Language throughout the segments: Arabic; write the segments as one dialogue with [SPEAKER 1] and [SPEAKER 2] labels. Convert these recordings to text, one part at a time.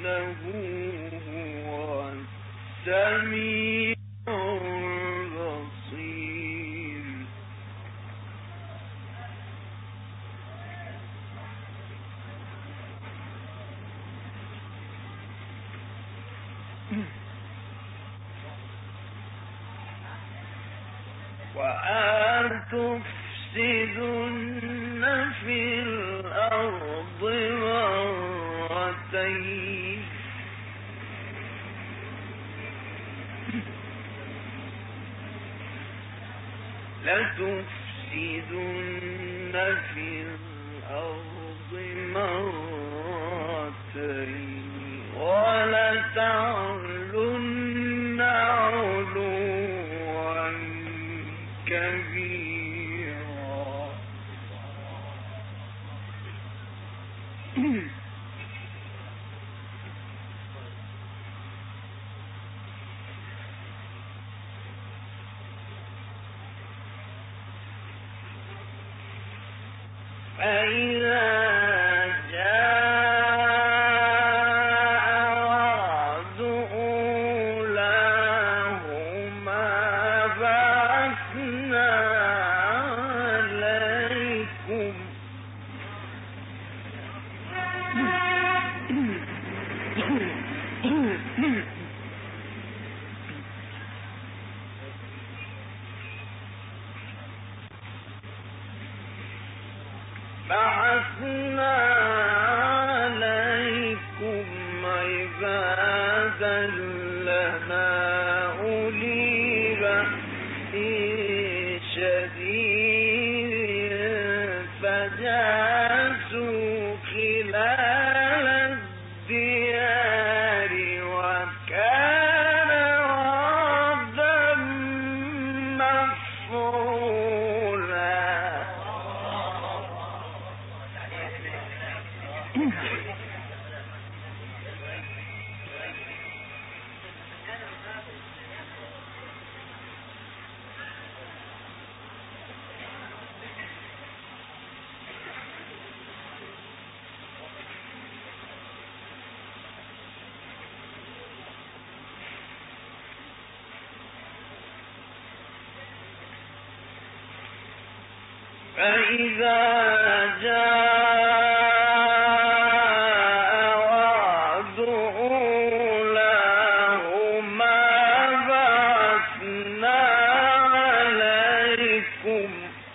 [SPEAKER 1] إنه هو السميع البصير. وأن تفسدن في الأرض مرتين لتفسدن في الأرض مرتين ولتعلن علوا كبيرا. فإذا جاء وعد أولاهما بعثنا عليكم عبادا لنا أولي بأس شديد فجاسوا خلال الديار وكان وعدا مفعولا. فإذا جاء وعد أولاهما بعثنا عليكم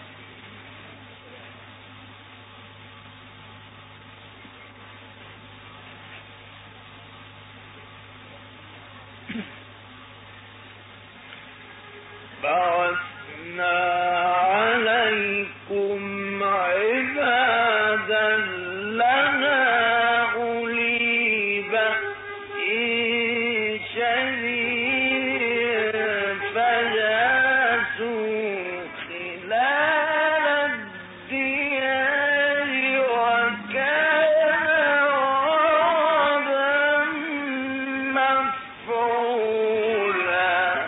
[SPEAKER 1] عبادا لنا أولي بأس شديد فجاسوا خلال الديار وكان وعدا مفعولا.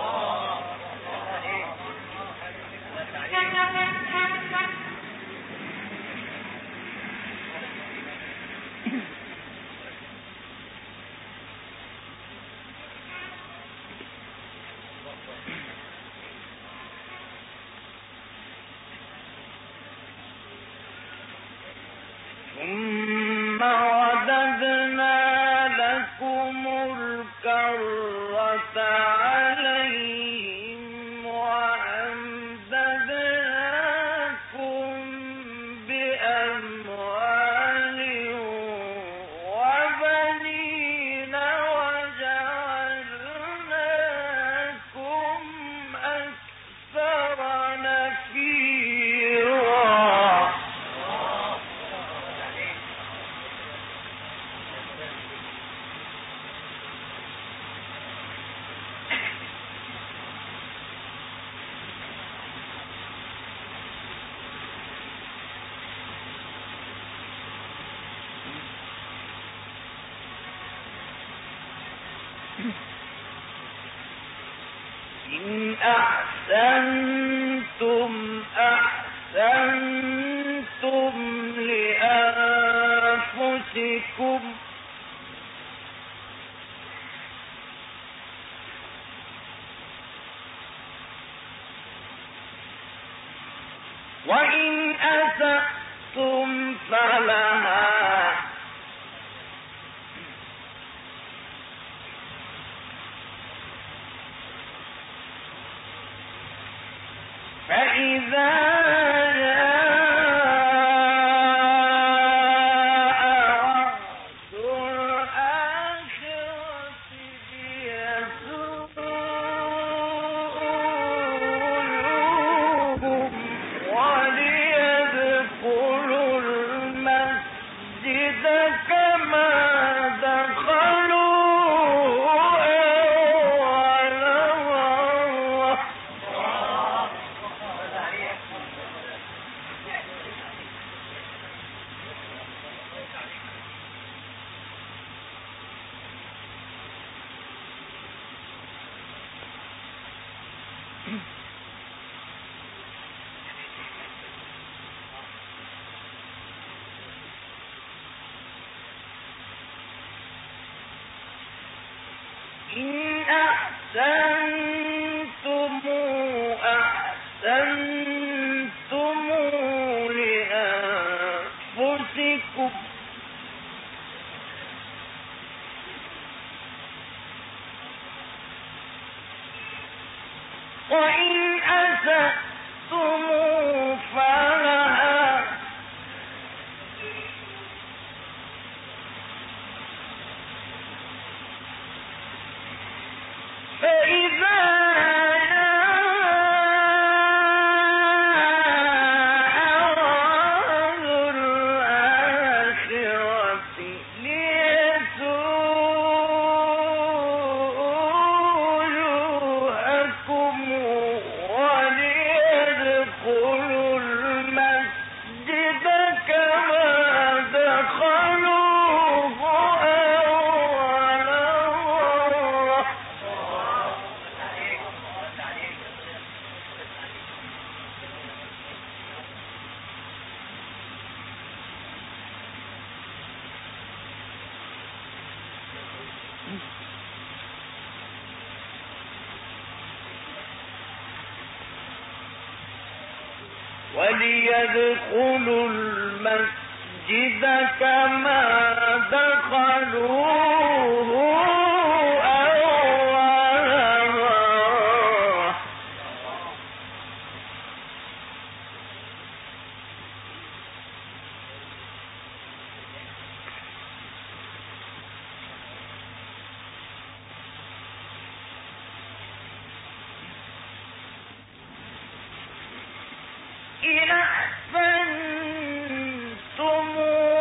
[SPEAKER 1] ثم رددنا لكم الكرة عليهم وأمددناكم بأموال وبنين وجعلناكم أكثر نفيرا. إن أحسنتم أحسنتم لأنفسكم وإن أسأتم فلها فإذا إن أحسنتم أحسنتم لأنفسكم وإن أسأتم فلها فإذا أرادوا الآخرة ليسوءوا وجوهكم وليدخلوا المسجد كما دخلوه أول مرة وليدخلوا المسجد كما دخلوه أول مرة إن أحسنتم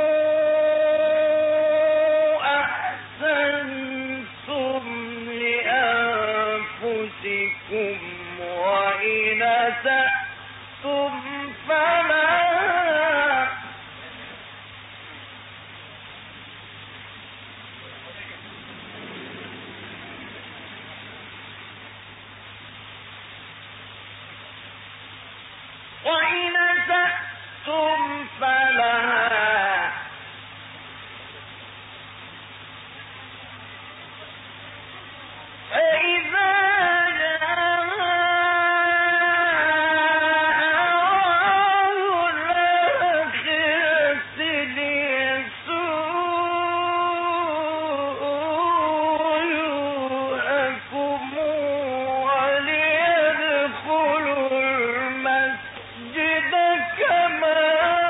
[SPEAKER 1] أحسنتم لأنفسكم وإن أسأتم فلها وإن أسأتم فلها فإذا أرادوا الآخرة ليسوءوا وجوهكم وليدخلوا المسجد كما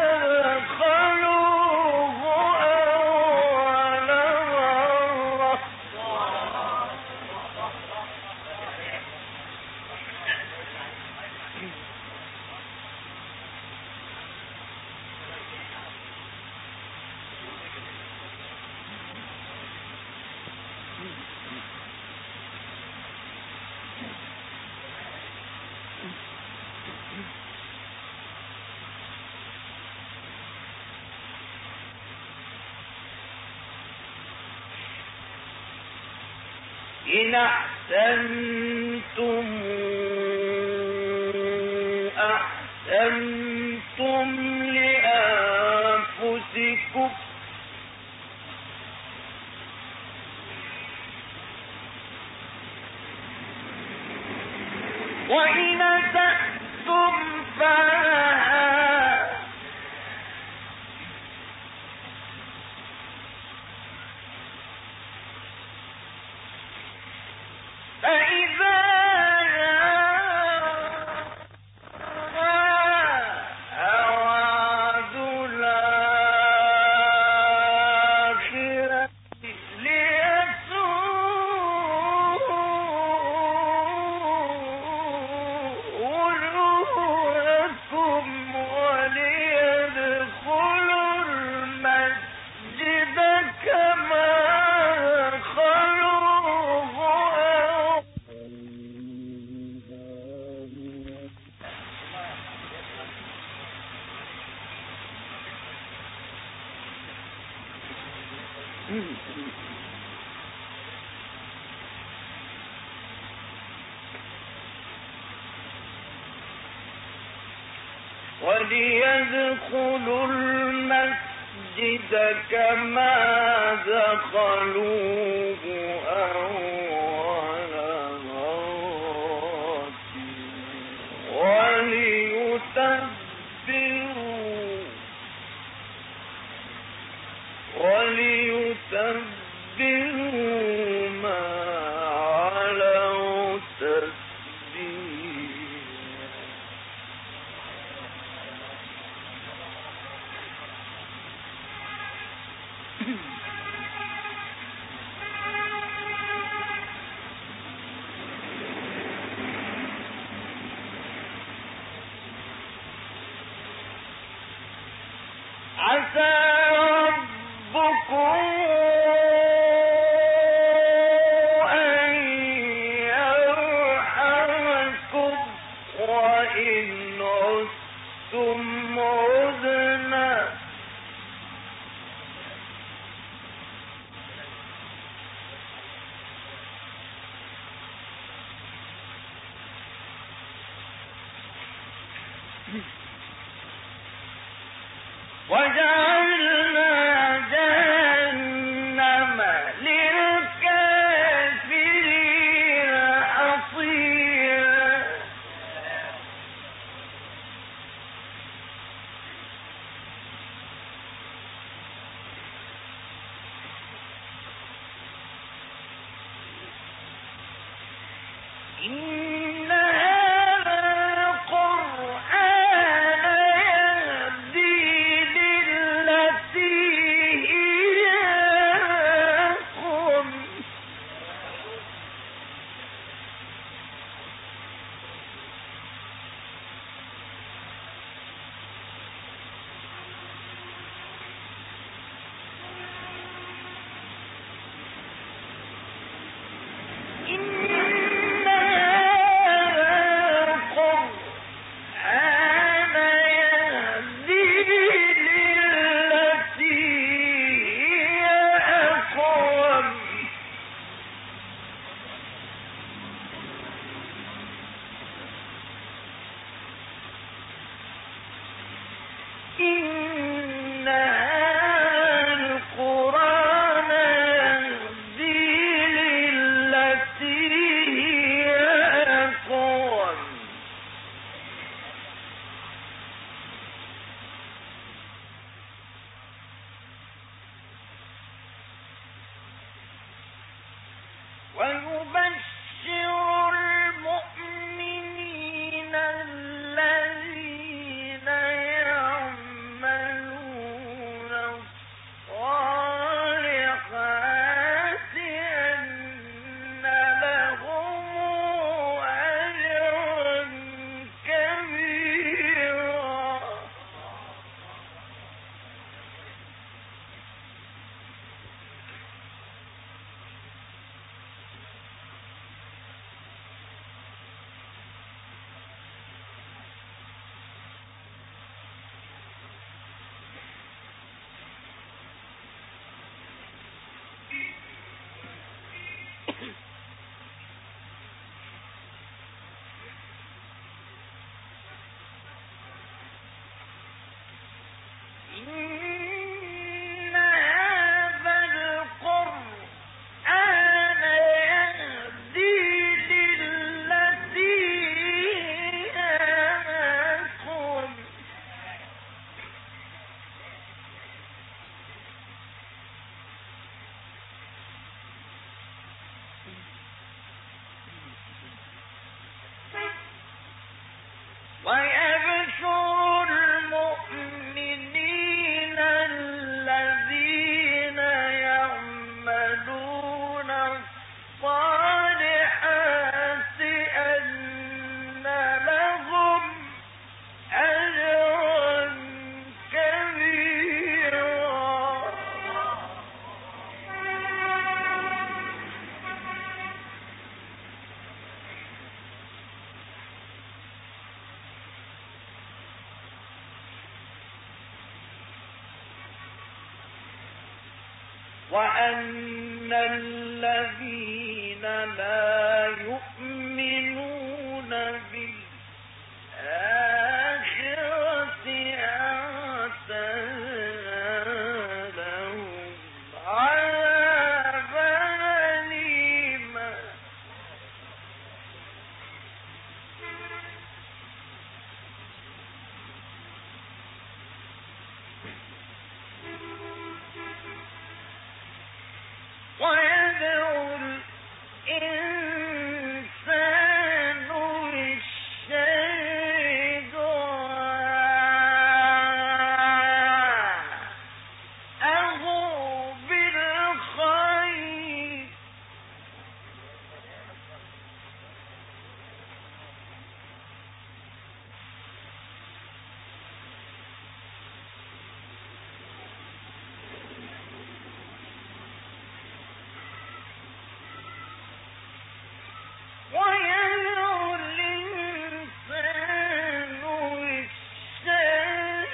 [SPEAKER 1] دخلوه أول مرة إن أحسنتم أحسنتم لأنفسكم وإن أسأتم فلها وليدخلوا المسجد كما دخلوه أول مرة وليتبروا ما علوا تتبيرا. عسى ربكم أن يرحمكم وإن عدتم عدنا وجعلنا جهنم للكافرين حصيرا. إن هذا القرآن يهدي للتي هي أقوم. إن هذا القرآن يهدي للتي هي أقوم. ويبشر المؤمنين الذين يعملون الصالحات أن لهم أجرا كبيرا. إن هذا القرآن يهدي للتي هي أقوم. ويبشر المؤمنين الذين يعملون الصالحات أن لهم أجرا كبيرا. وأن الذين لا يؤمنون بالآخرة أعتدنا لهم عذابا أليما ويدعو الإنسان بالشر دعاءه بالخير ويدعو الإنسان بالشر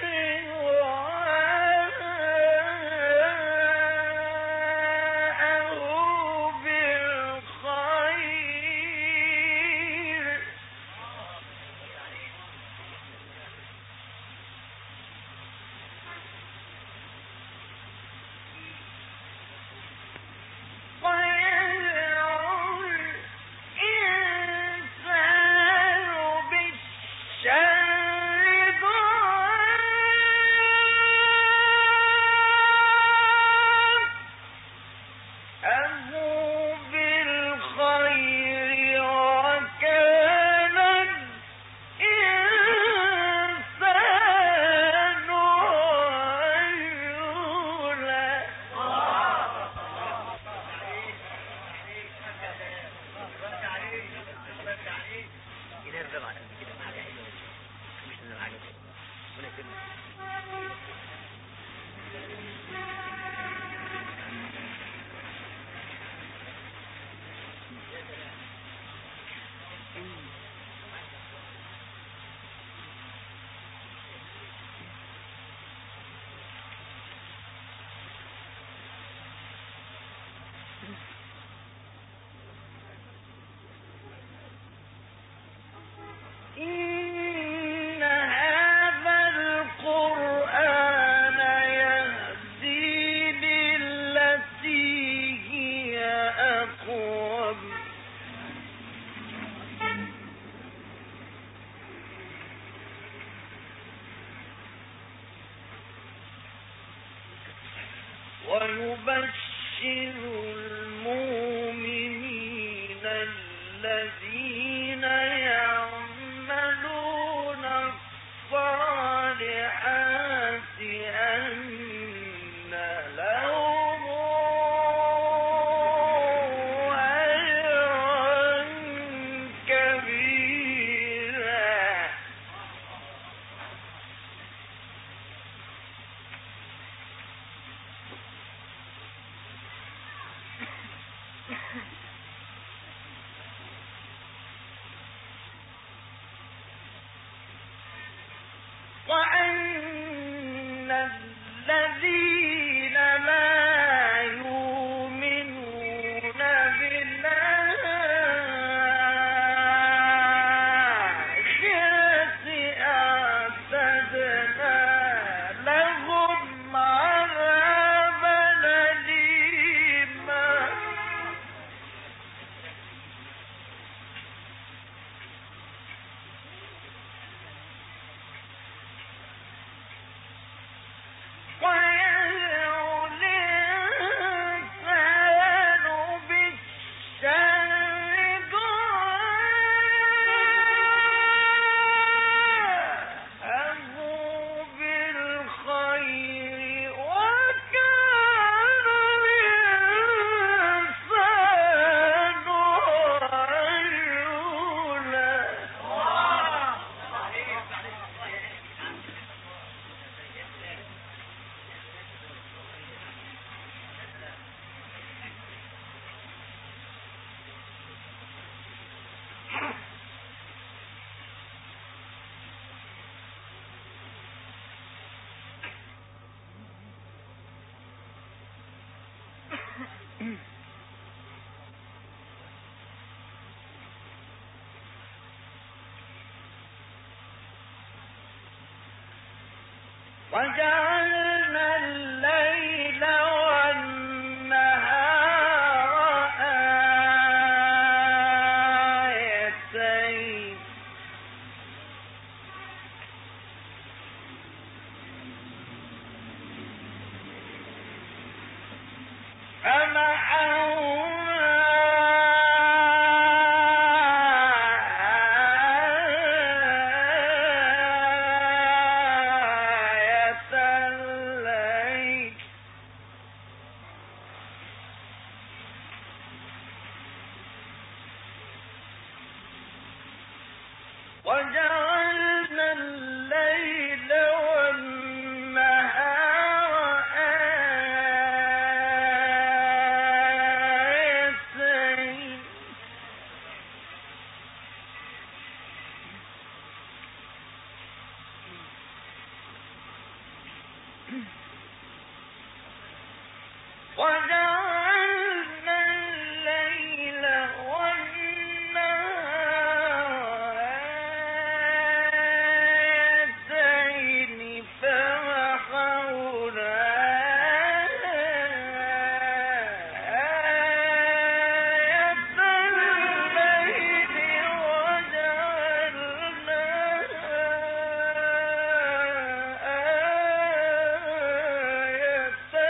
[SPEAKER 1] دعاءه بالخير إن هذا القرآن يهدي للتي هي أقوم ويبشر المؤمنين الذين يعملون الصالحات أن لهم أجرا كبيرا وأن الذين لا يؤمنون بالآخرة أعتدنا لهم عذابا أليما وجعلنا الليل والنهار آيتين وجعلنا الليل والنهار آيتين وجعلنا الليل والنهار آيتين فمحونا آية الليل وجعلنا آية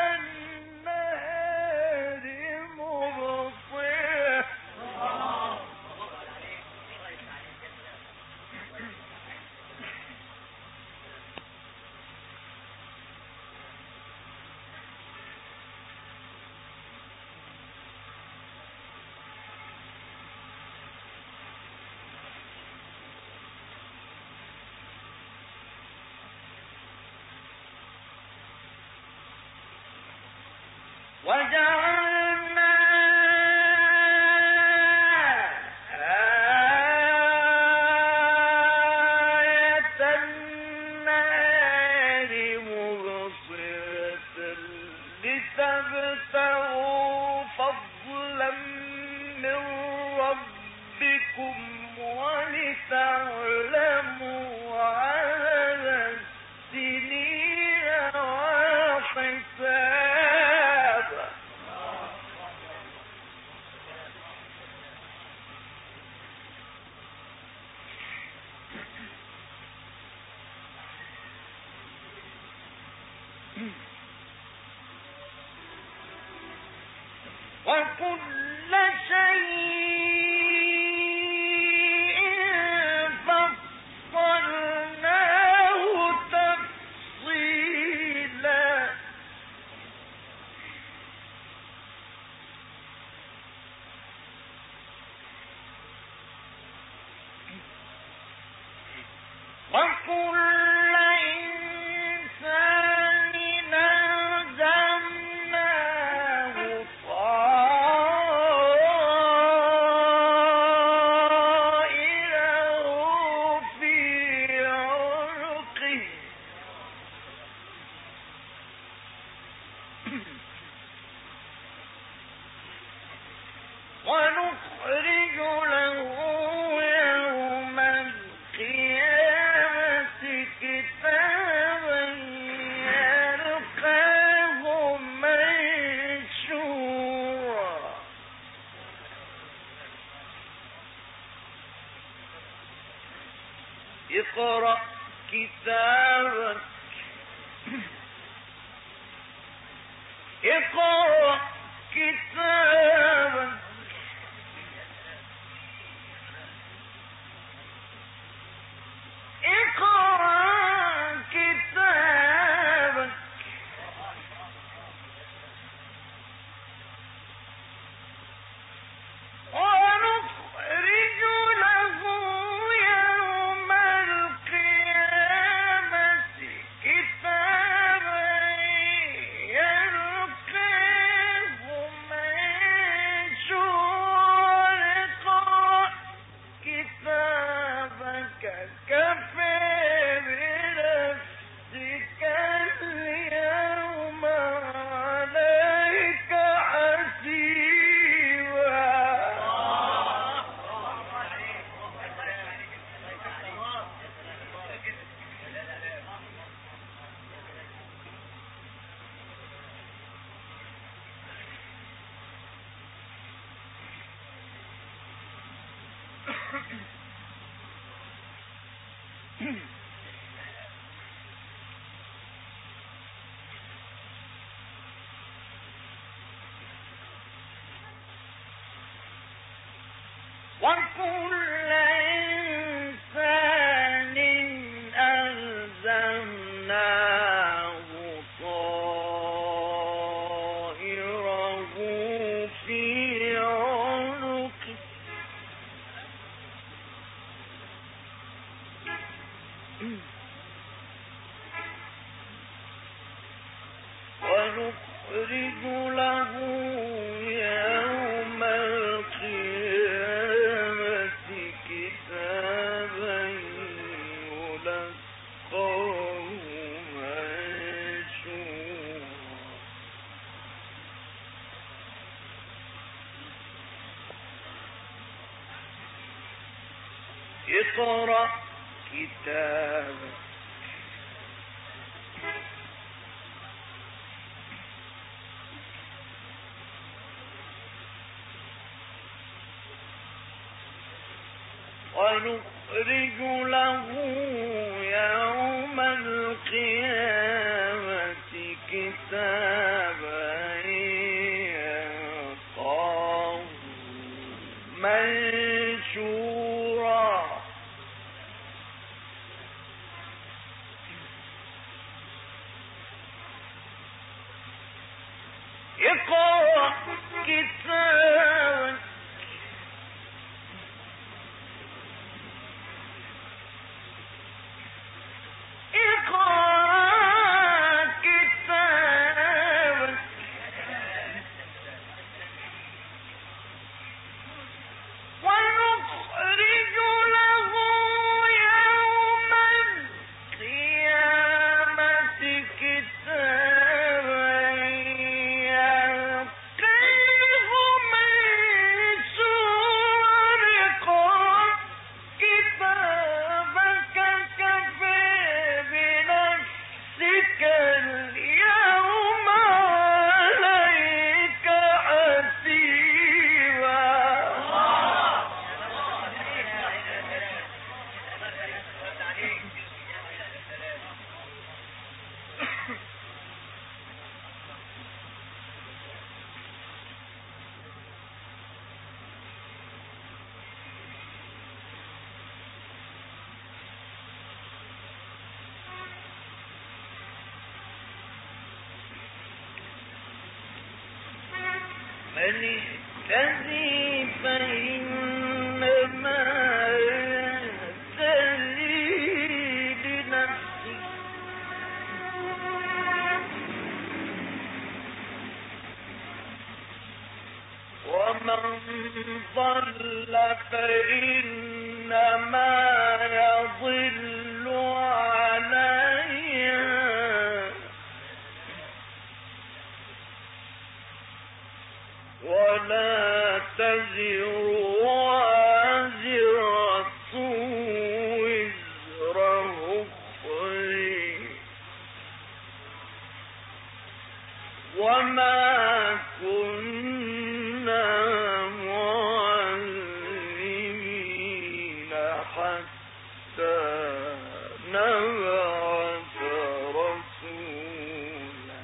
[SPEAKER 1] النهار مبصرة وجعلنا آية النهار مبصرة لتبتغوا فضلا من ربكم ولتعلموا عدد السنين والحساب وكل شيء فصلناه تفصيلا وكل إنسان ألزمناه طائره في عنقه ونخرج له يوم القيامة كتابا يلقاه منشورا اقرأ كتابك اقرأ كتابك اقرأ كتابك ونخرج له يوم القيامة وكل إنسان ألزمناه طائره في عنقه ونخرج له يوم القيامة كتابا يلقاه منشورا اقرأ كتابك ونخرج له يوم القيامة كتابا يلقاه منشورا اقرأ كتابك من اهتدي فإنما يهتدي لنفسه ومن ضل فإنما يضل عليها ولا تزر وازرة وزر أخرى وما كنا معذبين حتى نبعث رسولا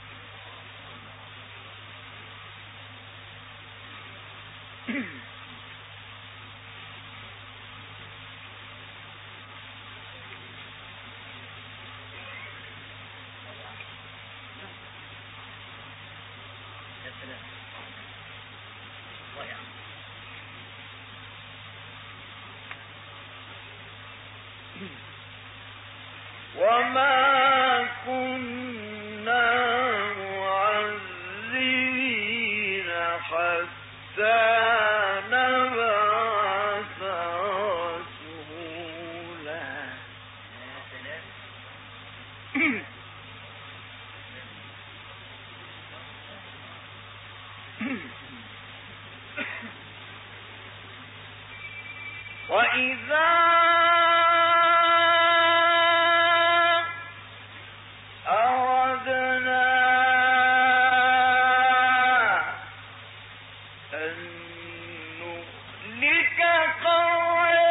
[SPEAKER 1] وما كنا معذبين حتى نبعث رسولا وإذا أردنا أن نهلك قرية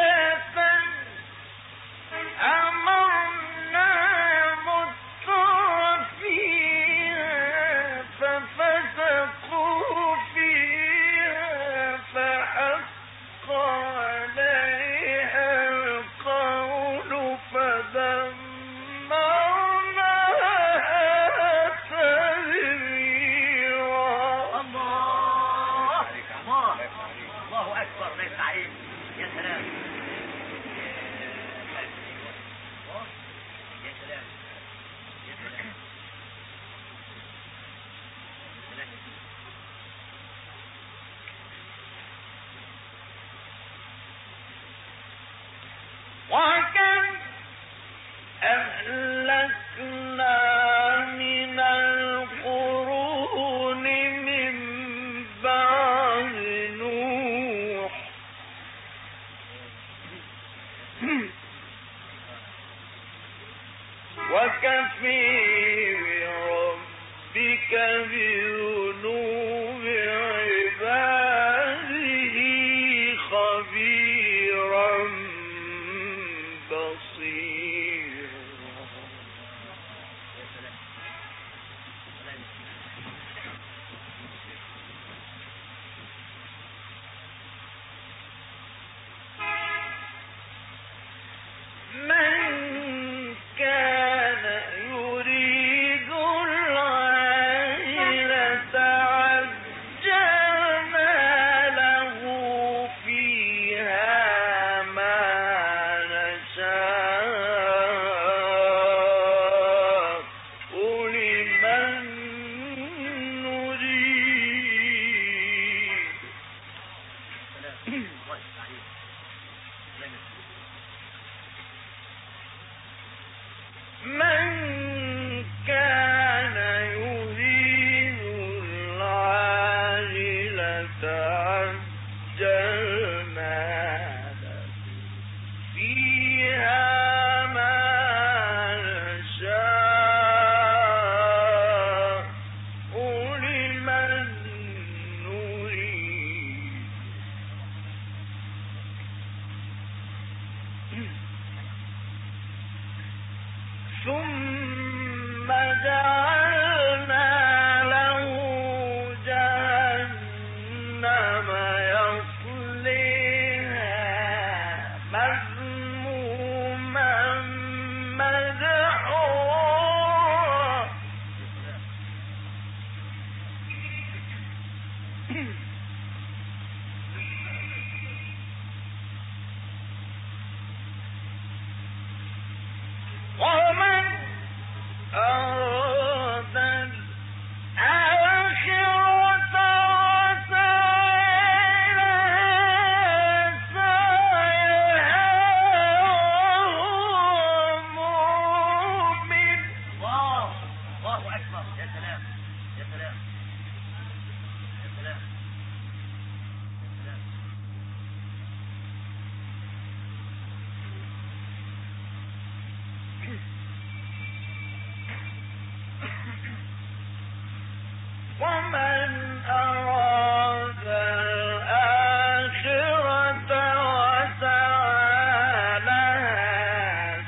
[SPEAKER 1] وكفي بربك بذنوب عباده خبيرا بصيرا. من كان يريد العاجلة عجلنا له فيها ما نشاء لمن نريد. من كان يريد العاجلة عجلنا له فيها ما نشاء لمن نريد. ثم جعلنا له جهنم يصليها مذموما مدحورا. ومن أراد الآخرة وسعى لها سعيها وهو مؤمن.
[SPEAKER 2] الله أكبر. يا سلام يا سلام يا سلام يا سلام.
[SPEAKER 1] ومن أراد الآخرة وسعى لها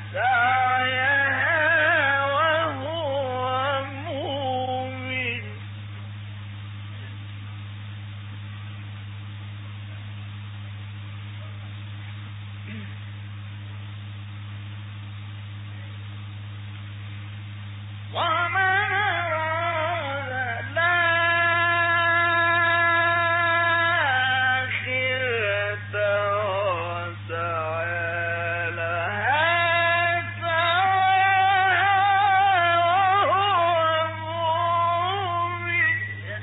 [SPEAKER 1] سعيها وهو مؤمن. ومن أراد الآخرة وسعى لها سعيها وهو مؤمن.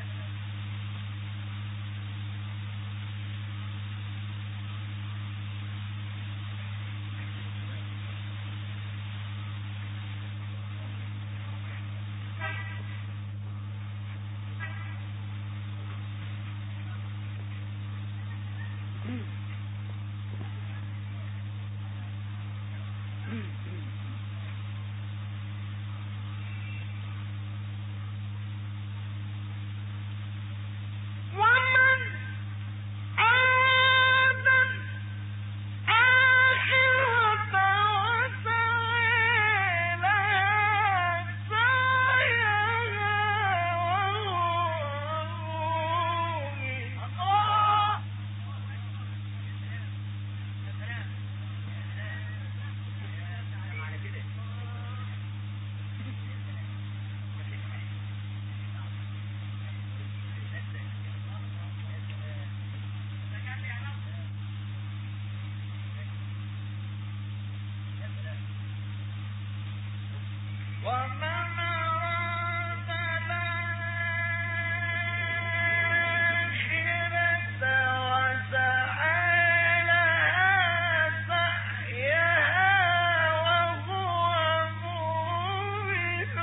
[SPEAKER 1] ومن أراد الآخرة وسعى لها سعيها وهو مؤمن. ومن أراد الآخرة وسعى لها سعيها وهو مؤمن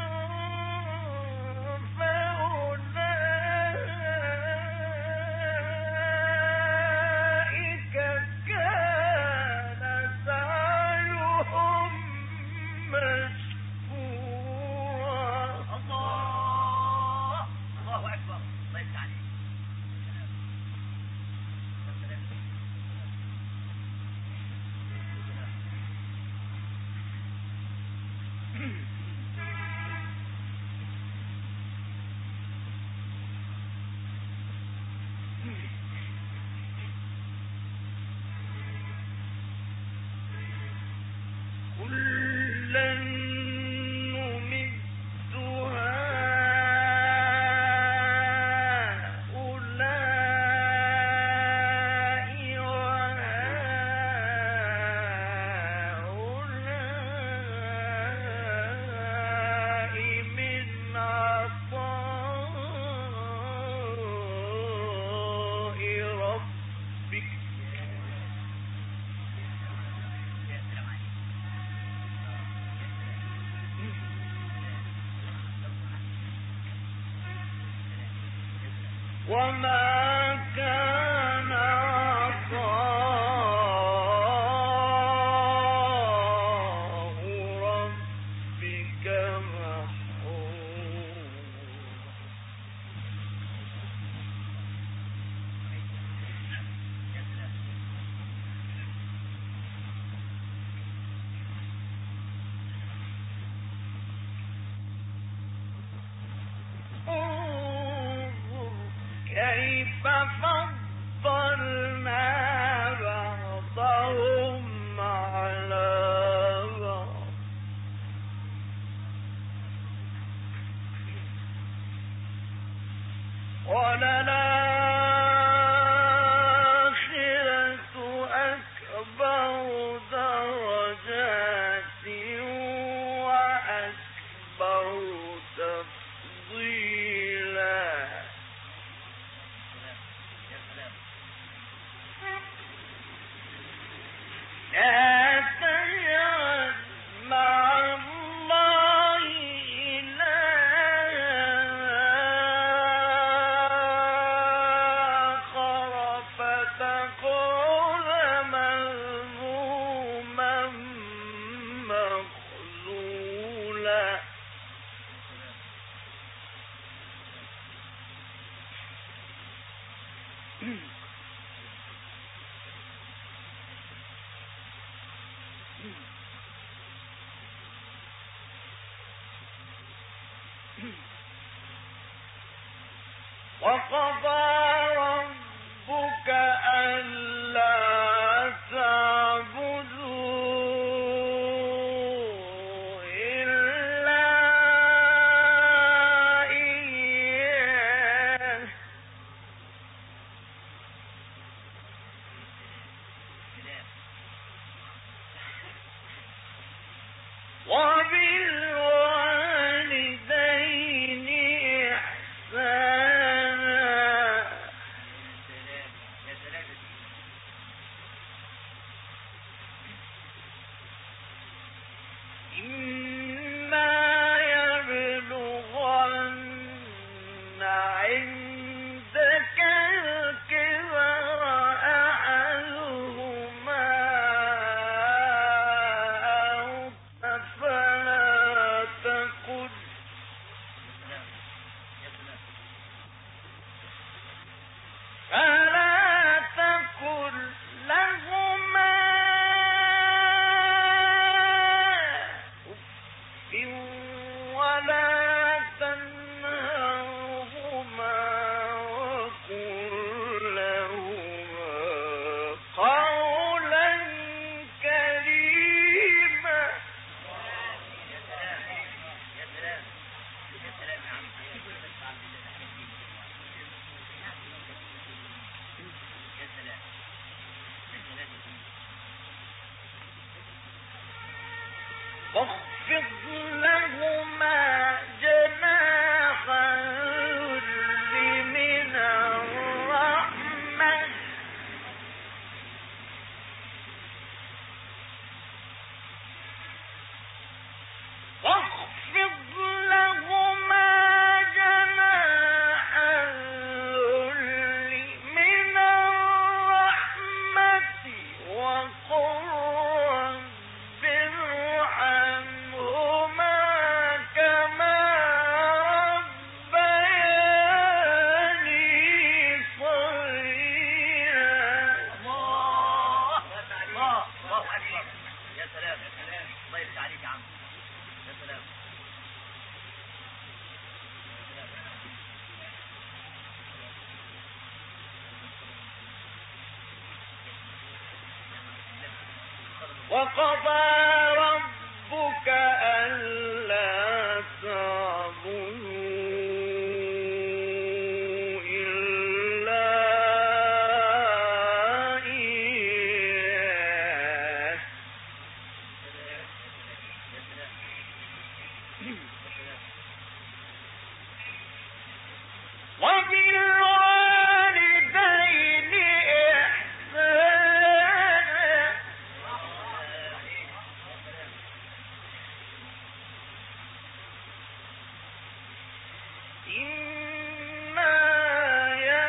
[SPEAKER 1] فأولئك كان سعيهم مشكورا. وما كان عطاء ربك محظورا انظر كيف فضلنا بعضهم على بعض وللآخرة أكبر درجات وأكبر تفضيلا لا تجعل مع الله إلها آخر فتكون مذموما مخذولا وقضى ربك ألا تعبدوا إلا إياه وبالوالدين إحسانا إما يبلغن عندك الكبر أحدهما أو فلا تقل لهما أف ولا تنهرهما وقل لهما قولا كريما واخفض لهما جناح الذل من الرحمة واخفض لهما جناح الذل من الرحمة وقل رب ارحمهما كما ربياني صغيرا
[SPEAKER 2] الله أكبر يا سلام الله يفتح عليك يا عم يا سلام
[SPEAKER 1] وقضى ربك ألا تعبدوا إلا إياه وبالوالدين إحسانا إما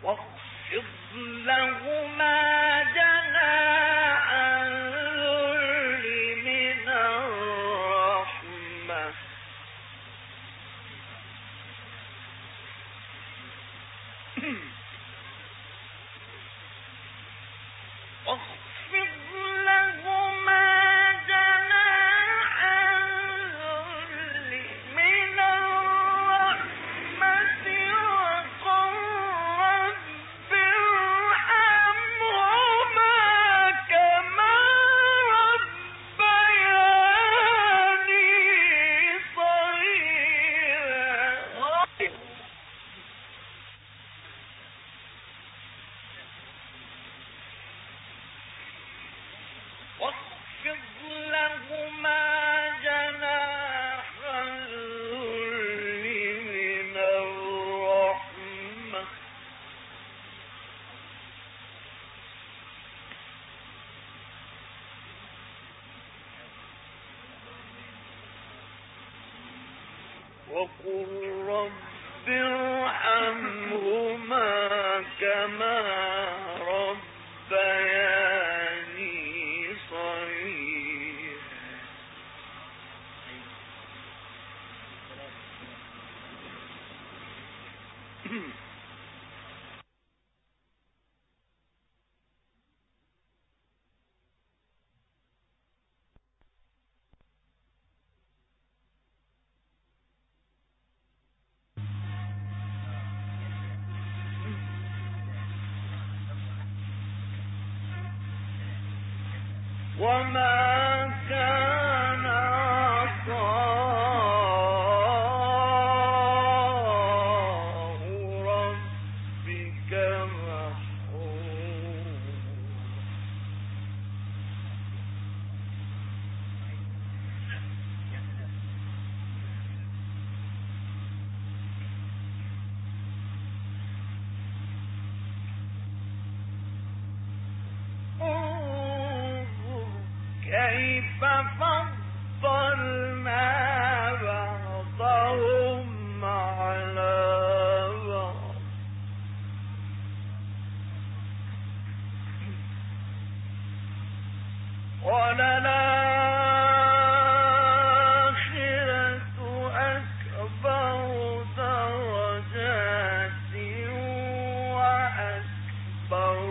[SPEAKER 1] واخفض لهما جناح الذل من الرحمة واخفض لهما جناح الذل من الرحمة وقل رب ارحمهما كما ربياني صغيرا واخفض لهما جناح الذل من الرحمة وقل رب ارحمهما كما ربياني صغيرا وما كان عطاء ربك محظورا كيف فضلنا بعضهم على بعض وللآخرة أكبر درجات وأكبر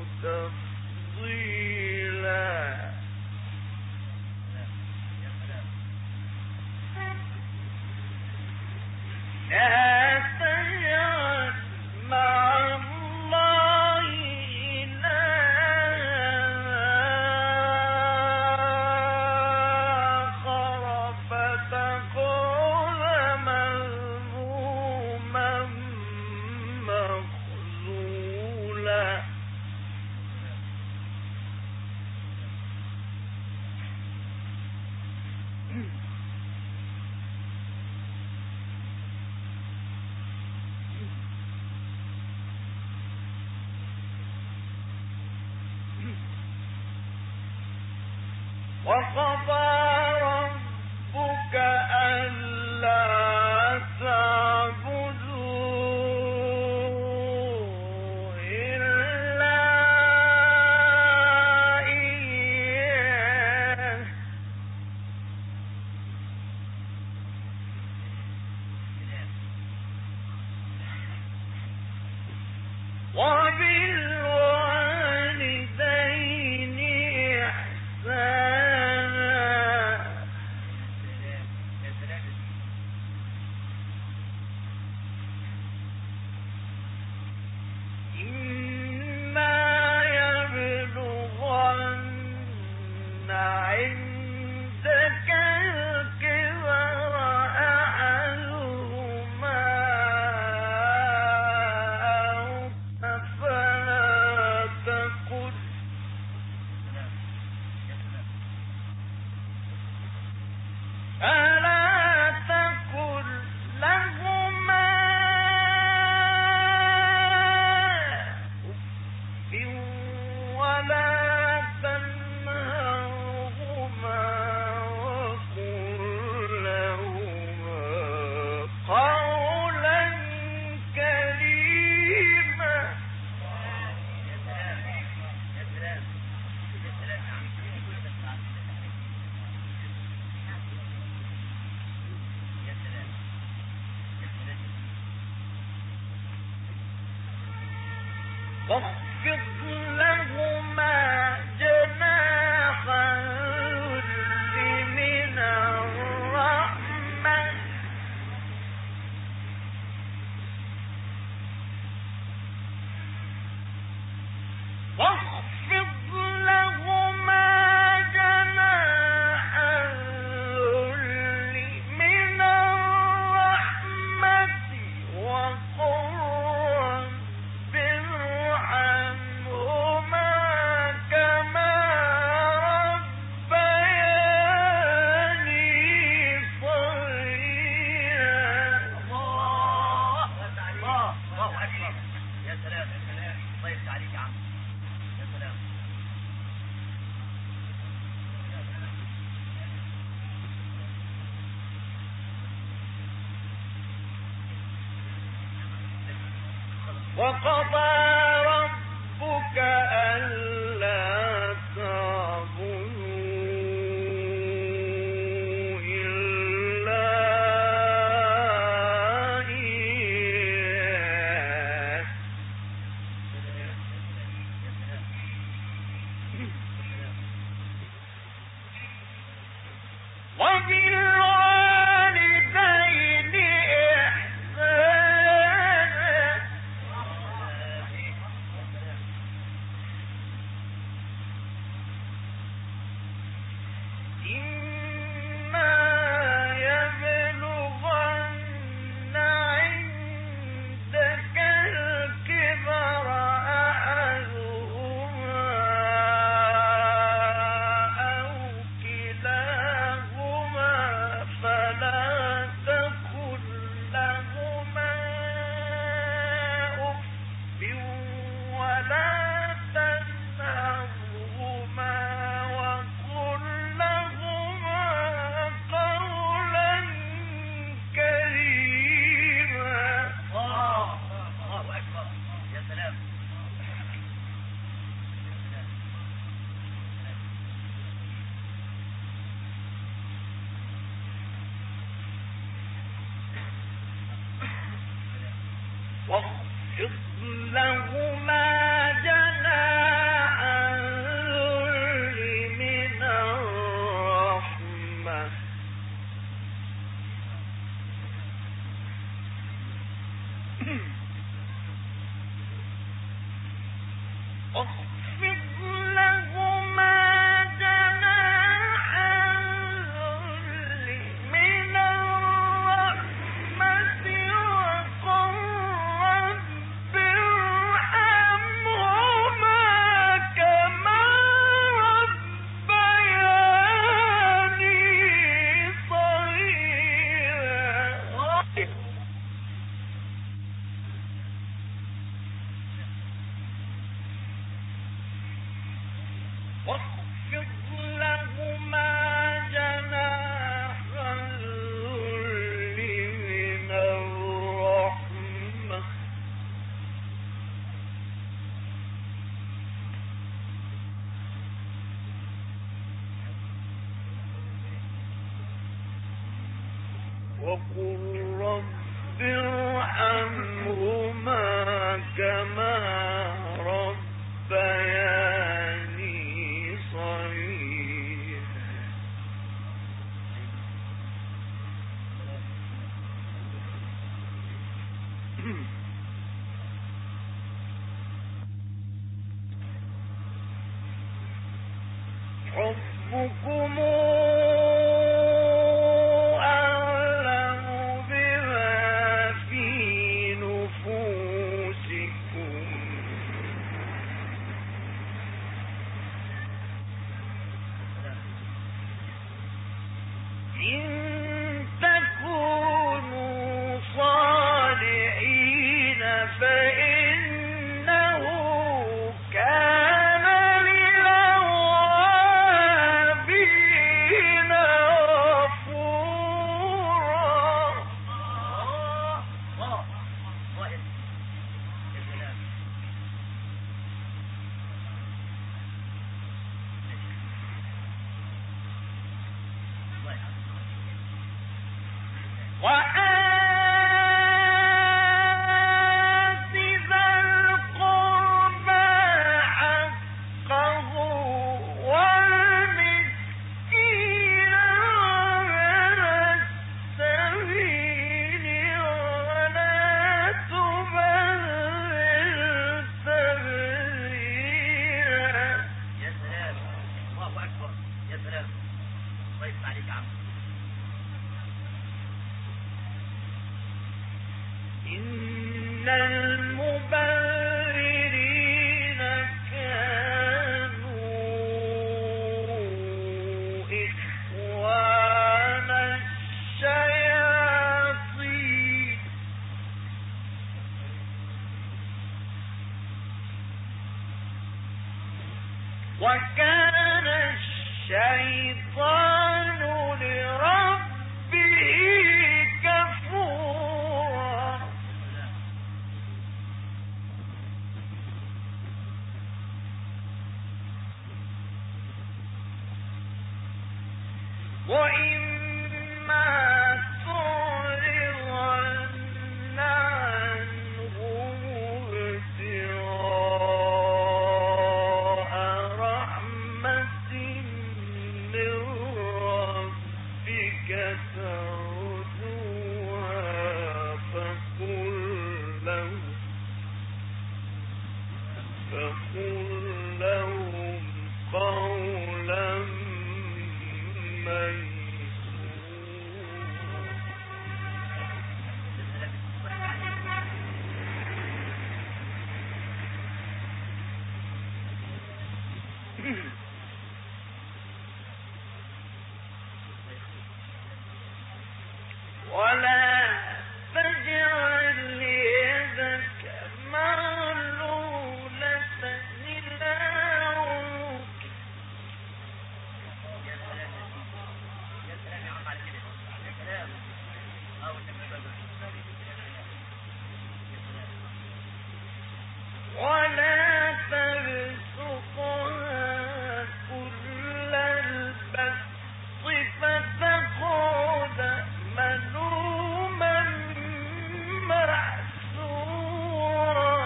[SPEAKER 1] تفضيلا لا تجعل مع الله إلها آخر فتكون مذموما مخذولا وقضى ربك ألا تعبدوا إلا إياه وبالوالدين إحسانا إما يبلغن عندك الكبر أحدهما أو فلا تقل لهما أف ولا تنهرهما وقل لهما قولا كريما وقضى ربك ألا تعبدوا إلا إياه وبالوالدين واخفض لهما جناح الذل من الرحمة واخفض لهما جناح الذل من الرحمة وقل رب ارحمهما كما ربياني صغيرا واخفض لهما جناح الذل من الرحمة وقل رب ارحمهما كما ربياني صغيرا ربكم أعلم بما في نفوسكم إن تكونوا صالحين فإنه كان للأوابين غفورا وآت ذا القربى
[SPEAKER 2] يفتح عليك يا عم.
[SPEAKER 1] إن المبررين كانوا إخوان الشياطين وكان الشيطان لربه كفورا وإما تعرضن عنهم ابتغاء رحمة من ربك ترجوها فقل لهم قولا ولا تجعل يدك مغلولة إلى عنقك ولا تبسطها كل البسط فتقعد ملوما محسورا.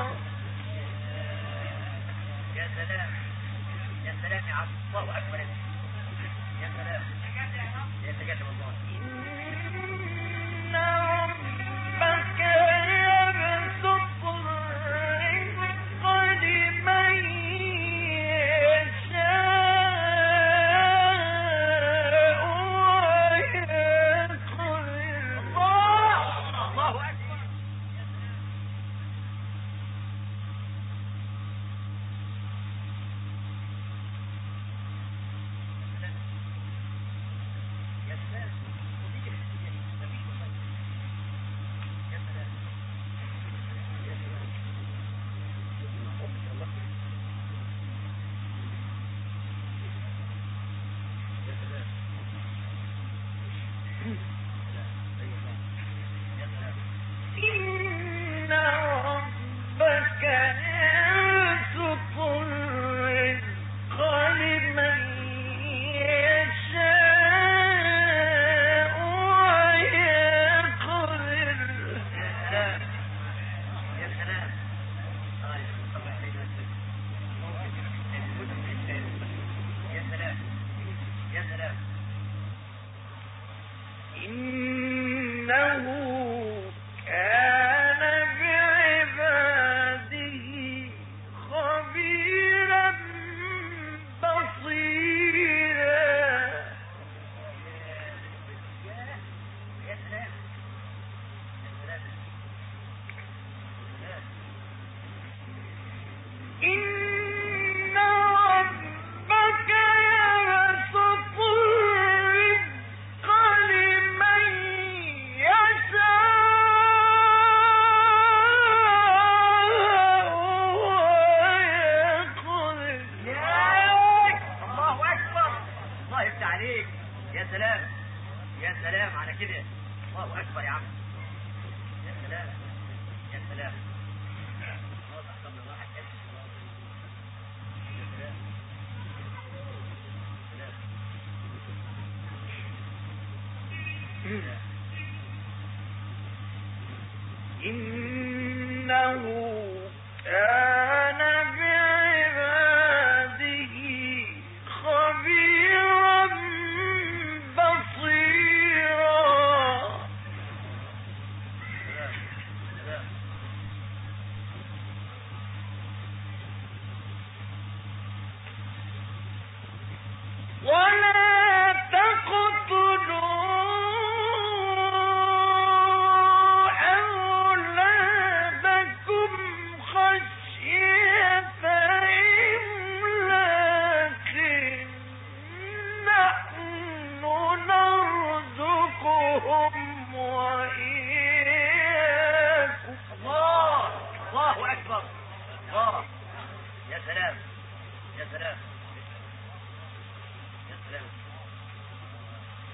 [SPEAKER 2] يا سلام يا سلام يا عبد الله أكبر. يا سلام يا سلام والله.
[SPEAKER 1] إن ربك يبسط الرزق لمن يشاء ويقدر.
[SPEAKER 2] الله أكبر. يا سلام
[SPEAKER 1] إن ربك يبسط الرزق لمن يشاء ويقدر.
[SPEAKER 2] يا سلام. يا سلام يا سلام.
[SPEAKER 1] إنه كان بعباده خبيرا بصيرا.
[SPEAKER 2] يا سلام يا سلام.
[SPEAKER 1] إن ربك يبسط الرزق لمن يشاء ويقدر.
[SPEAKER 2] الله أكبر. الله يفتح عليك. يا سلام يا سلام على كده. الله أكبر يا عم. يا سلام يا سلام. واضح قبل الواحد كده. يا سلام سلام.
[SPEAKER 1] إنه كان بعباده خبيرا بصيرا. ولا تقتلوا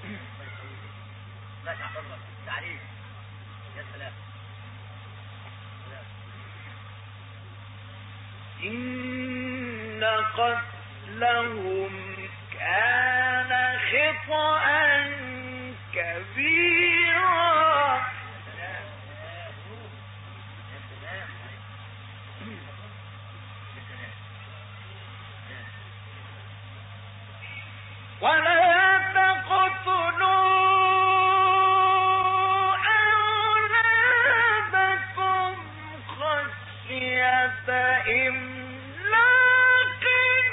[SPEAKER 2] لا تعتبر تعريف. يا سلام.
[SPEAKER 1] إن قتلهم كان خطأ كبيرا. ولا تقتلوا أولادكم خشية إملاق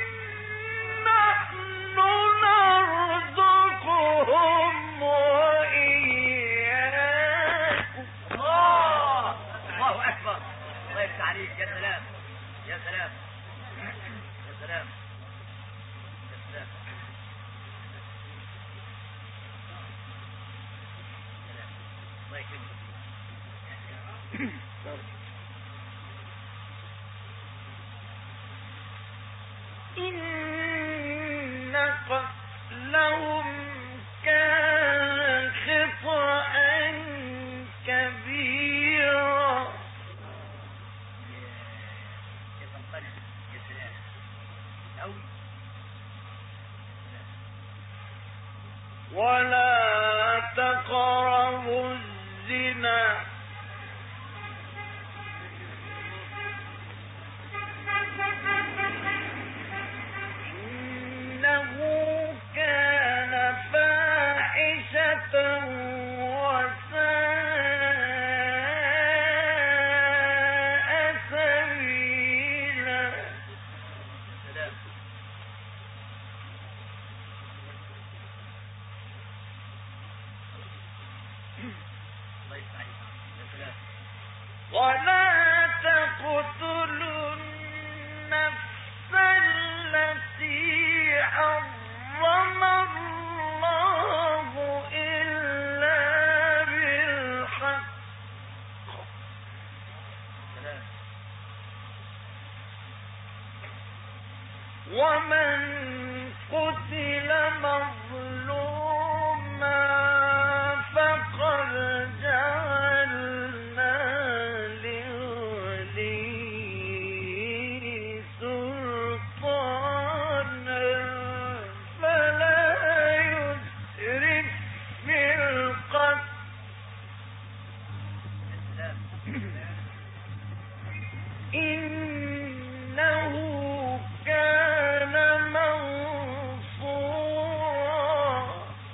[SPEAKER 1] نحن نرزقهم وإياكم.
[SPEAKER 2] الله أكبر. الله يفتح عليك. يا سلام يا سلام يا سلام يا سلام. الله يكرمك.
[SPEAKER 1] إن قتلهم كان خطأ كبيرا.
[SPEAKER 2] يا سلام أوي.
[SPEAKER 1] ولا تقربوا الزنا إنه كان فاحشة وساء سبيلا.
[SPEAKER 2] سلام. الله يفتح عليك. يا سلام.
[SPEAKER 1] ولا تقتلوا النفس التي حرم الله إلا بالحق.
[SPEAKER 2] سلام.
[SPEAKER 1] ومن قتل مظلوما فقد جعلنا لوليه سلطانا فلا يسرف في القتل إنه كان منصورا.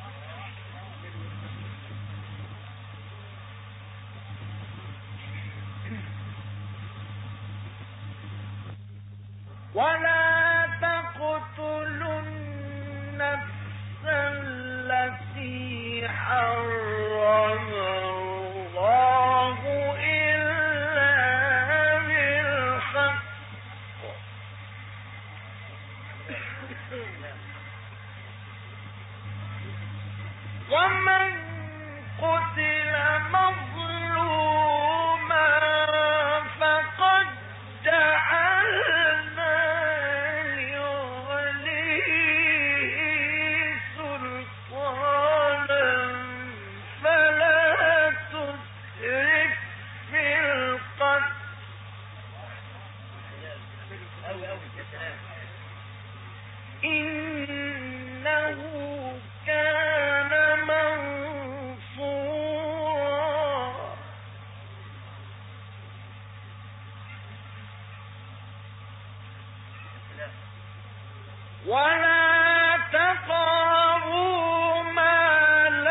[SPEAKER 1] ولا تقتلوا النفس التي حرم الله إلا بالحق. ومن قتل مظلوما فقد جعلنا لوليه سلطانا فلا تسرف في القتل إنه كان منصورا. ولا تقربوا مال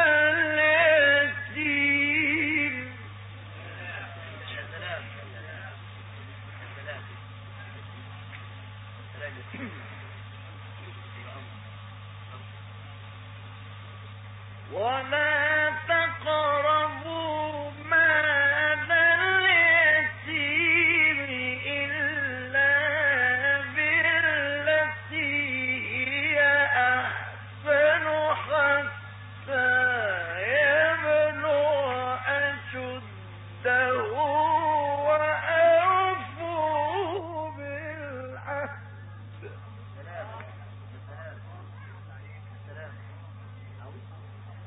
[SPEAKER 1] اليتيم ولا تقربوا مال اليتيم إلا بالتي هي أحسن حتى يبلغ أشده وأوفوا بالعهد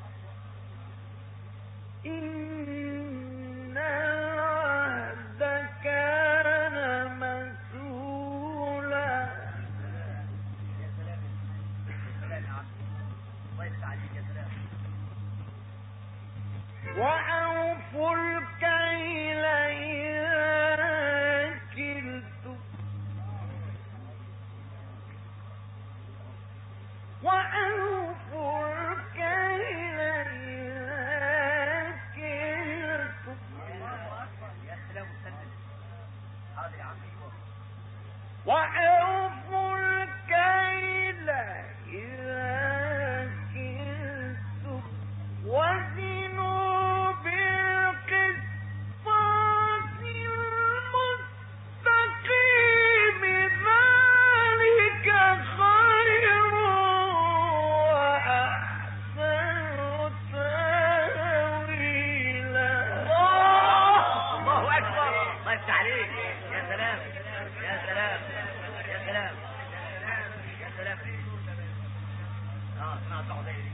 [SPEAKER 1] إن العهد كان مسؤولا.
[SPEAKER 2] يا سلام يا عم، الله يفتح عليك يا سلام.
[SPEAKER 1] وأوفوا الكيل إذا كلتم وأوفوا الكيل إذا كلتم.
[SPEAKER 2] يا سلام مسدد. حاضر يا عم.
[SPEAKER 1] وأوفوا الكيل إذا كلتم وزنوا بالقسطاس المستقيم ذلك خير وأحسن تأويلا.
[SPEAKER 2] الله أكبر. الله يفتح عليك. يا سلام يا سلام يا سلام يا سلام. اسمع صوت غيري.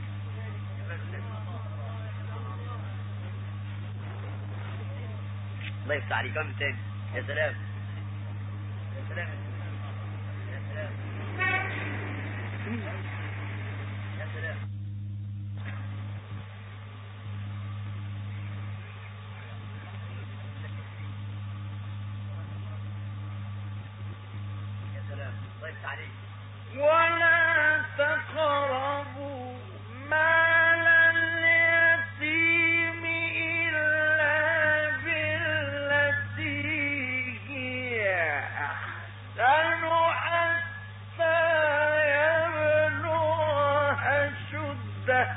[SPEAKER 2] الله يفتح عليك. كم تاني. يا سلام يا سلام يا سلام يا سلام. يا سلام. الله يفتح عليك.
[SPEAKER 1] ولا تقربوا مال اليتيم إلا بالتي هي أحسن حتى يبلغ أشده.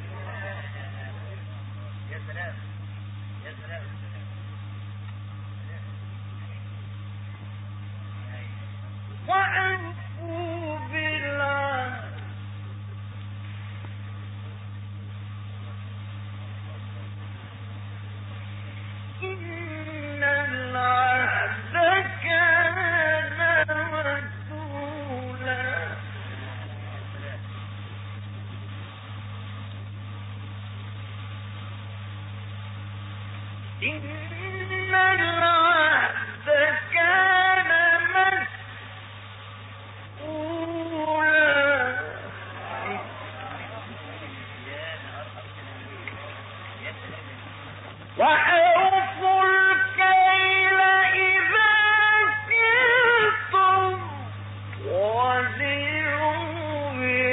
[SPEAKER 2] يا سلام يا سلام.
[SPEAKER 1] وأوفوا بالعهد إن العهد كان مسؤولا. إن العهد كان وأوفوا الكيل إذا كلتم وزنوا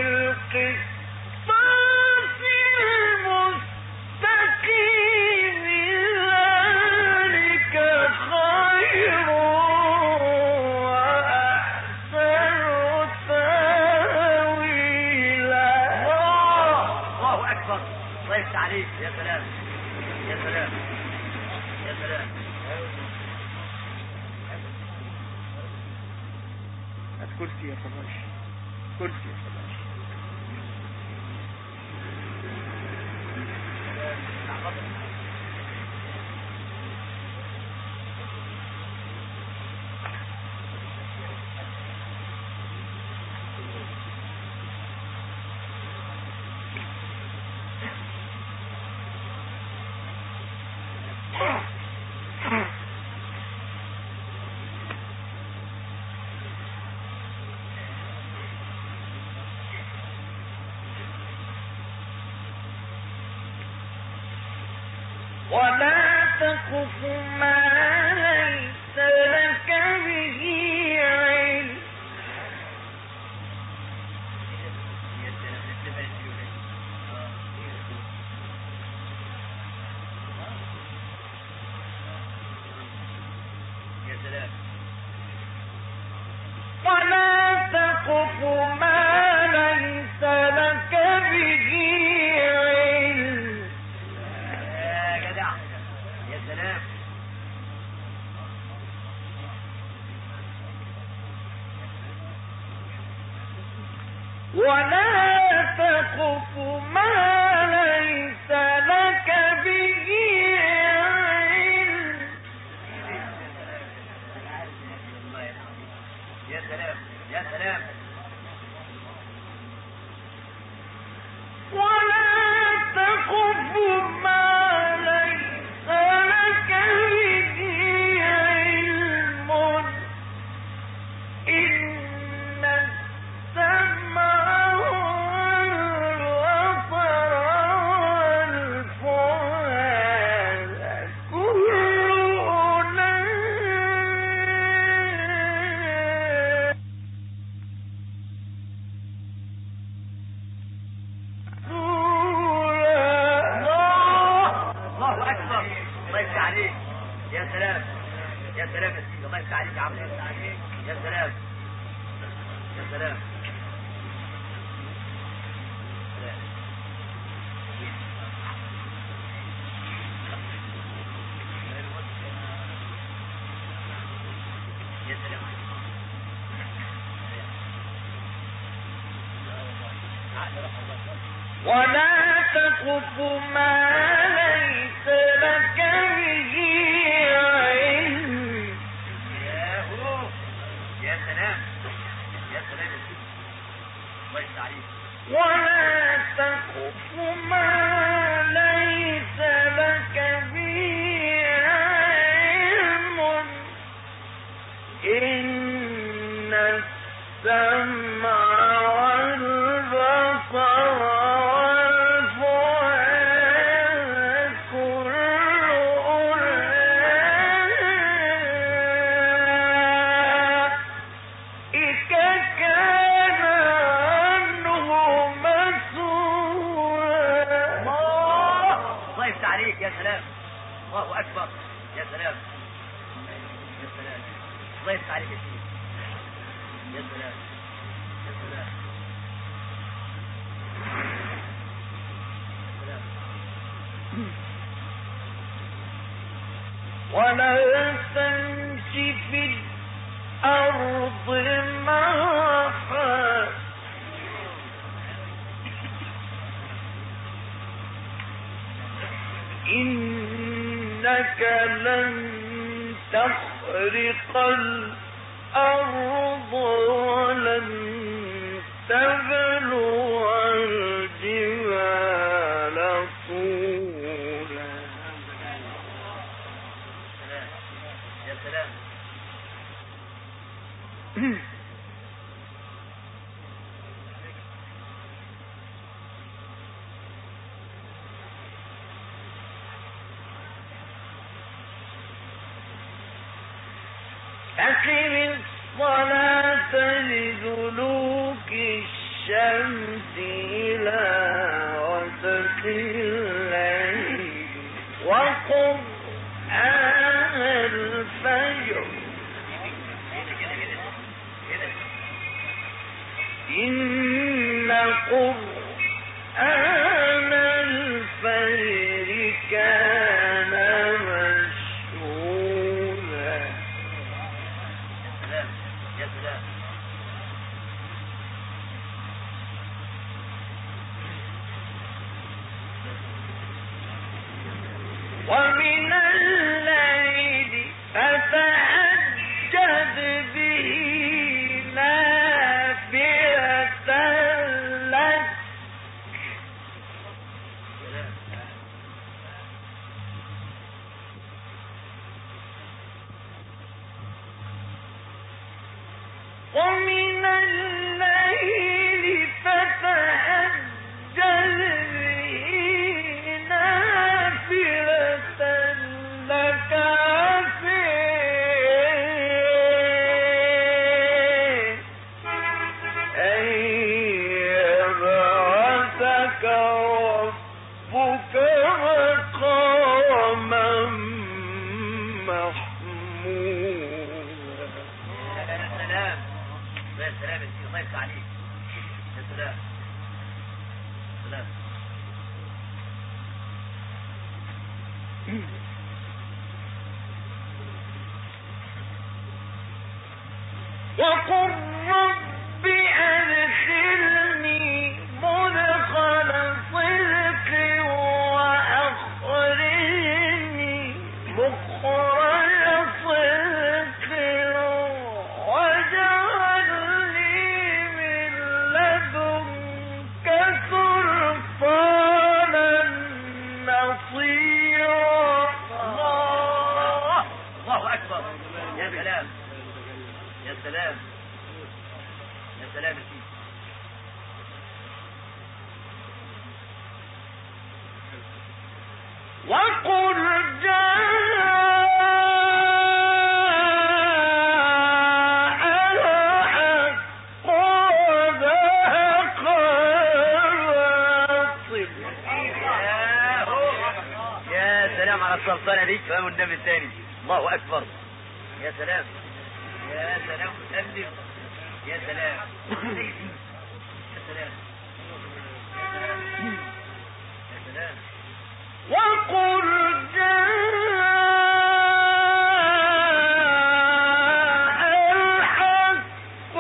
[SPEAKER 1] بالقسطاس المستقيم ذلك خير وأحسن تأويلا.
[SPEAKER 2] الله أكبر. الله يفتح عليك. يا سلام يا سلام يا سلام.
[SPEAKER 1] الكرسي يا فراش، كرسي يا فراش. ولا تقف ما ليس لك به علم.
[SPEAKER 2] يا سلام.
[SPEAKER 1] ولا تقف ما ليس لك به علم.
[SPEAKER 2] يا جدع. يا سلام يا سلام يا سلام يا سيدي، الله يفتح عليك يا عم. يا سلام يا سلام.
[SPEAKER 3] ولا تقف ما ليس لك به علم.
[SPEAKER 2] يا سلام يا سلام يا سيدي، الله يفتح عليك.
[SPEAKER 3] ولا تقف ما ليس لك به علم. إن السمع
[SPEAKER 2] يا سلام، الله أكبر. يا سلام يا سلام، الله يفتح عليك يا سيدي. يا سلام يا سلام يا سلام.
[SPEAKER 3] ولا تمشي في الأرض مرحا. إنك لن تخرق الأرض ولن تبلغ الجبال طولا.
[SPEAKER 2] يا سلام.
[SPEAKER 3] أقم الصلاة لدلوك الشمس إلى غسق الليل وقرآن الفجر. إن قرآن الفجر كان مشهودا.
[SPEAKER 2] يا سلام.
[SPEAKER 3] ومن الليل فتهجد به نافلة لك. ومن الليل فتهجد به نافلة لك عسى أن يبعثك ربك مقاما محمودا.
[SPEAKER 2] يا سلام يا سلام يا سيدي، الله يفتح عليك. يا سلام سلام.
[SPEAKER 3] وقل رب أدخلني مدخل صدق وأخرجني مخرج صدق واجعل لي من لدنك سلطانا نصيرا.
[SPEAKER 2] الله أكبر. يا سلام يا سلام يا سلام يا سيدي.
[SPEAKER 3] وقل جاء الحق وزهق الباطل.
[SPEAKER 2] يا سلام على السلطنة دي. فهموا النبي الثاني. الله اكبر. يا سلام يا سلام متألف. يا سلام يا سلام يا سلام.
[SPEAKER 3] وقل جاء الحق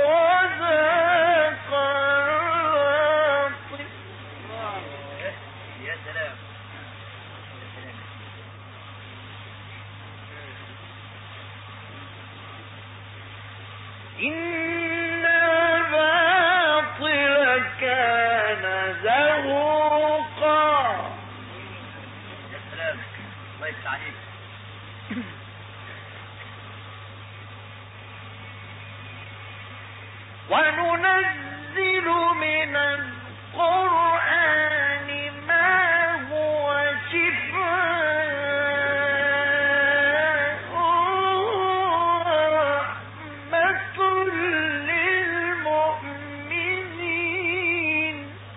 [SPEAKER 3] وزهق الباطل.
[SPEAKER 2] يا سلام يا سلام.
[SPEAKER 3] إن الباطل كان زهوقا.
[SPEAKER 2] يا سلام الله يفتح عليك.
[SPEAKER 3] وننزل من القرآن ما هو شفاء ورحمة للمؤمنين.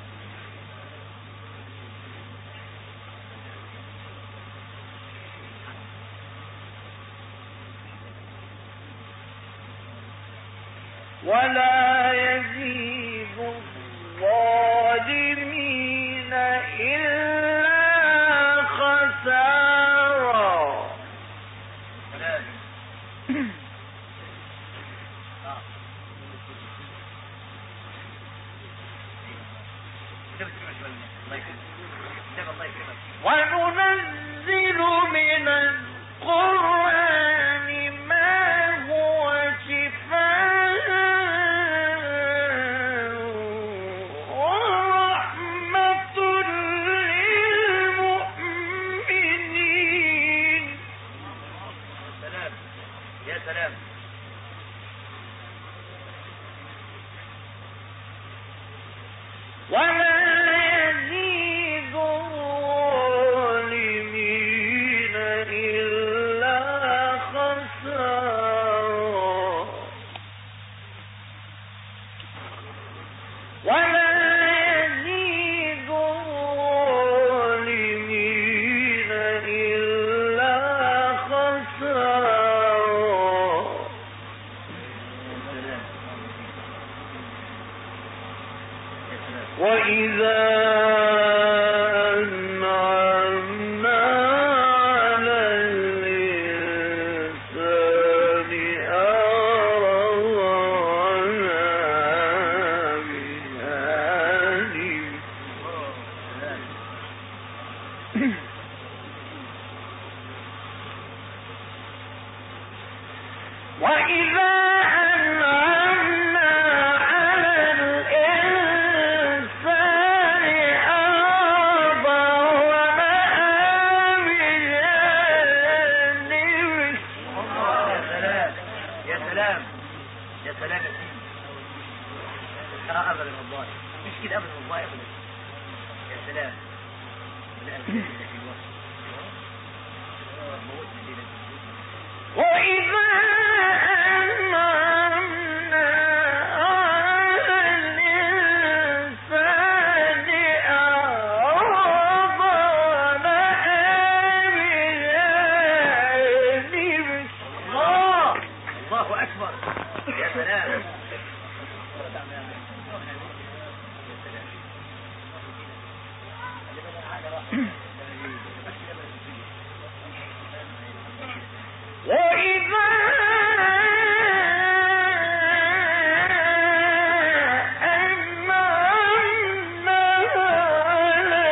[SPEAKER 3] ولا يزيد الظالمين إلا خسارا.
[SPEAKER 2] سلام.
[SPEAKER 3] وننزل من القرآن ما هو شفاء ورحمة للمؤمنين.
[SPEAKER 2] سلام يا سلام.
[SPEAKER 3] ولا يزيد الظالمين إلا خسارا. ولا يزيد الظالمين إلا خسارا. وإذا أنعمنا على الإنسان أعرض عنها بجانب. وإذا أنعمنا على الإنسان أعرض ونأى بجانبه.
[SPEAKER 2] يا سلام يا سلام يا سيدي. ترى ابدا والله مش كده ابدا والله ابدا. يا سلام.
[SPEAKER 3] وإذا أنعمنا على الإنسان أعرض ونأى بجانبه.
[SPEAKER 2] الله اكبر. يا سلام.
[SPEAKER 3] وإذا أنعمنا على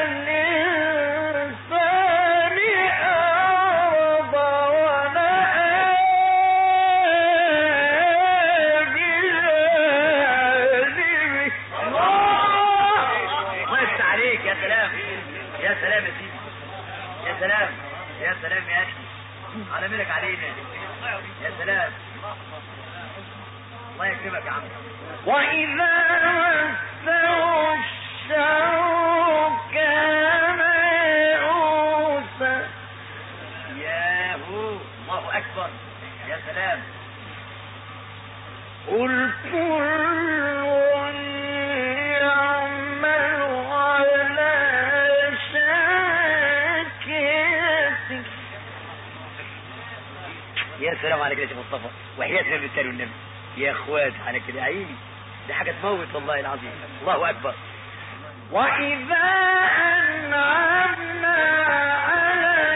[SPEAKER 3] الإنسان أعرض ونأى بجانبه.
[SPEAKER 2] الله يفتح عليك. يا سلام يا سلام يا سيدي. يا سلام يا سلام يا اخي. على ملك علينا. يا سلام. الله يكرمك يا عم.
[SPEAKER 3] وإذا مسه الشر كان يئوسا.
[SPEAKER 2] ياهو الله اكبر. يا سلام.
[SPEAKER 3] قل كل يعمل على شاكلته
[SPEAKER 2] يا سلام عليك يا شيخ مصطفى، وحياة النبي التاني والنبي يا اخوات على كده عيني، دي حاجة تموت والله العظيم. الله أكبر.
[SPEAKER 3] وإذا أنعمنا على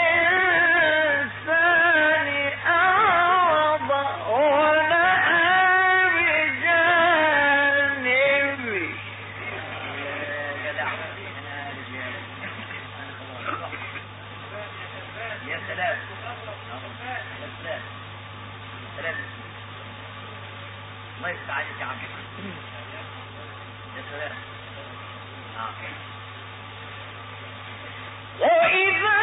[SPEAKER 3] الإنسان أعرض ونأى بجانبه.
[SPEAKER 2] يا سلام يا سلام سلام، الله يفتح عليك يا عم. يا سلام.
[SPEAKER 3] وإذا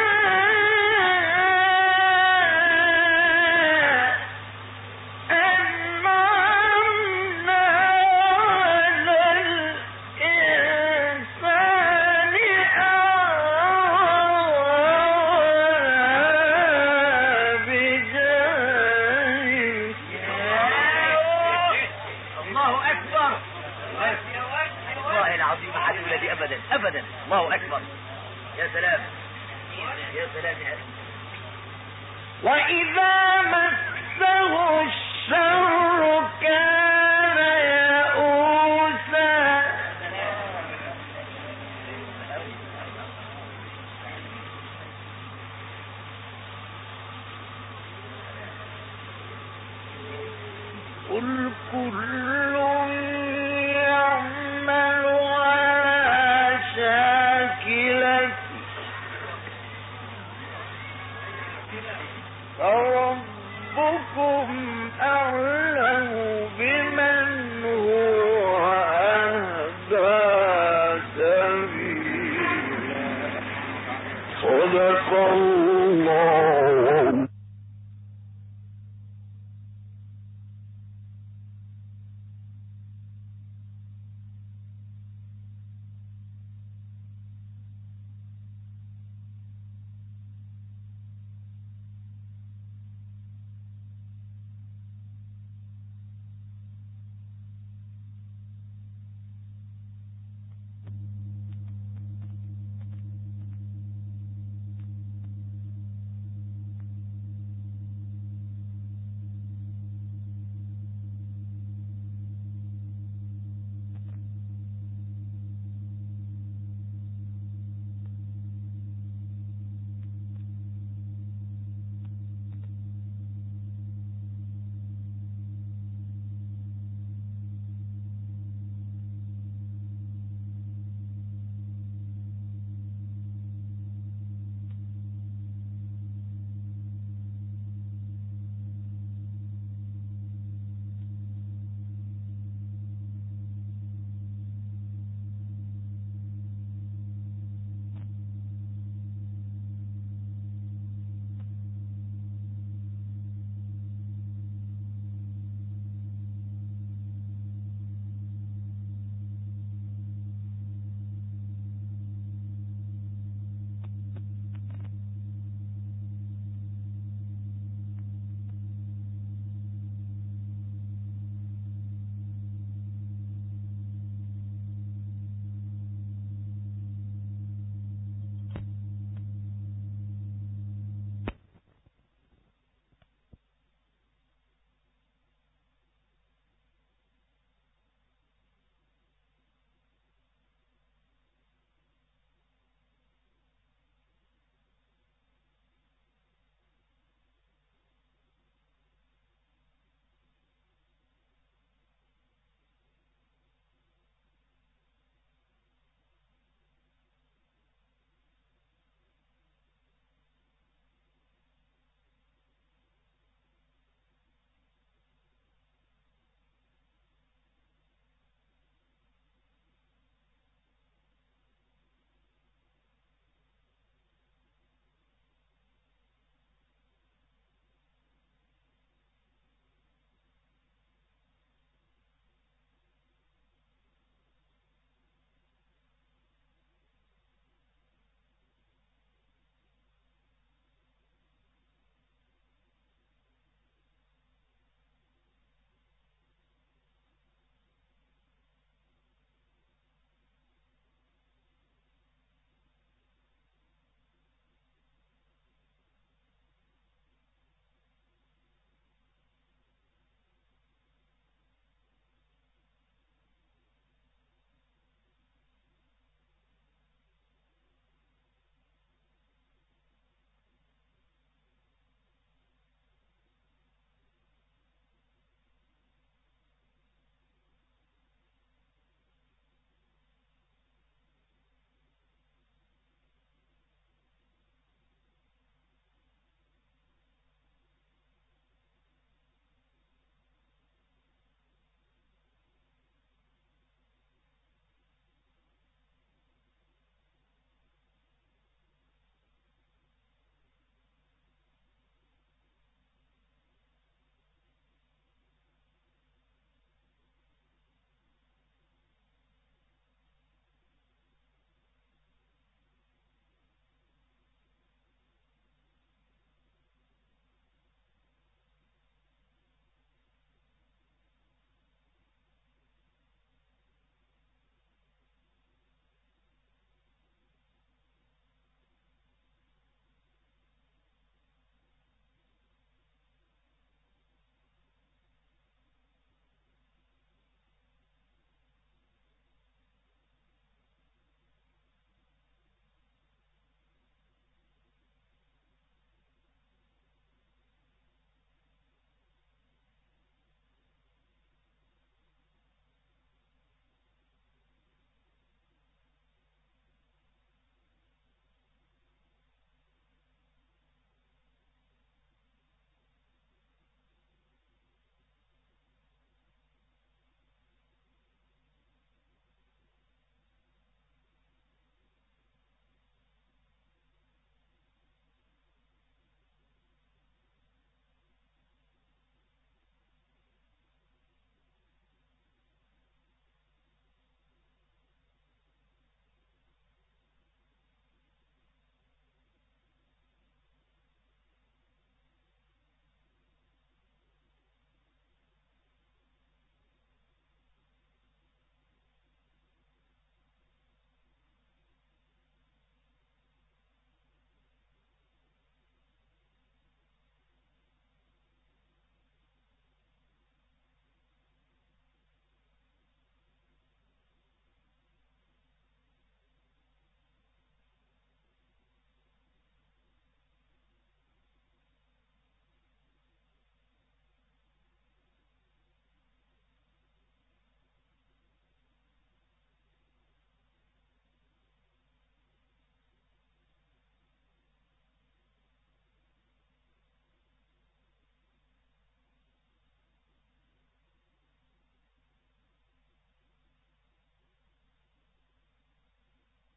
[SPEAKER 3] أنعمنا على الإنسان أعرض بجانبه.
[SPEAKER 2] الله أكبر. والله العظيم ما حدث دي أبدا أبدا. الله أكبر. يا سلام يا سلام يا أخي.
[SPEAKER 3] وإذا مسه الشر كان يئوسا. قل كل يعمل على شاكلته فربكم أعلم بمن هو أهدى سبيلا. صدق الله.